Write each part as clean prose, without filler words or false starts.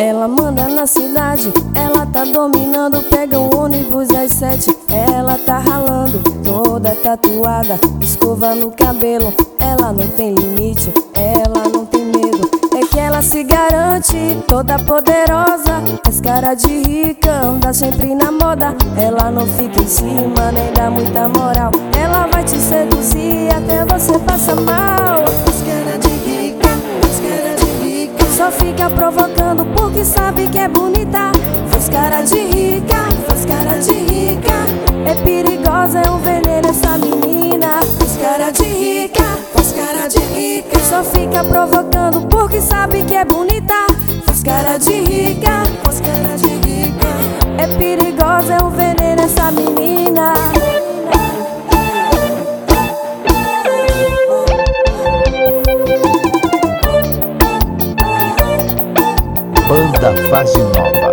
Ela manda na cidade, ela tá dominando. Pega um ônibus às 7, ela tá ralando. Toda tatuada, escova no cabelo. Ela não tem limite, ela não tem medo. É que ela se garante, toda poderosa. Faz cara de rica, anda sempre na moda. Ela não fica em cima, nem dá muita moral. Ela vai te seduzir até você passa mal. Faz cara de rica, faz cara de rica. Só fica provocando porque sabe que é bonita. Faz cara de rica, faz cara de rica. É perigosa, é um veneno essa menina. Faz cara de rica, faz cara de rica. Só fica provocando porque sabe que é bonita. Faz cara de rica, faz cara de rica. É perigosa, é um veneno essa menina. Banda Fase Nova.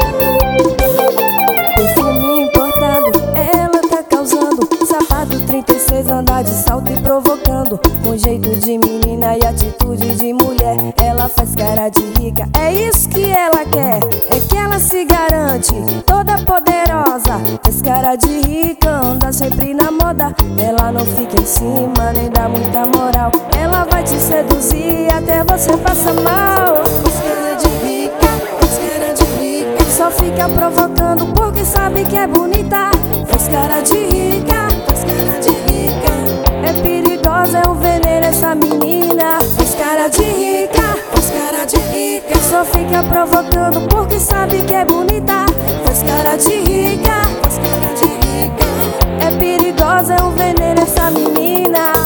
Perfume importado, ela tá causando. Sapato 36, andar de salto e provocando. Com jeito de menina e atitude de mulher. Ela faz cara de rica, é isso que ela quer. É que ela se garante, toda poderosa. Faz cara de rica, anda sempre na moda. Ela não fica em cima, nem dá muita moral. Ela vai te seduzir até você passa mal. Faz cara de rica, faz cara de rica. Só fica provocando porque sabe que é bonita. Faz cara de rica, faz cara de rica. É perigosa, é um veneno essa menina. Faz cara de rica, faz cara de rica. Só fica provocando porque sabe que é bonita. Faz cara de rica, faz cara de rica. É perigosa, é um veneno essa menina.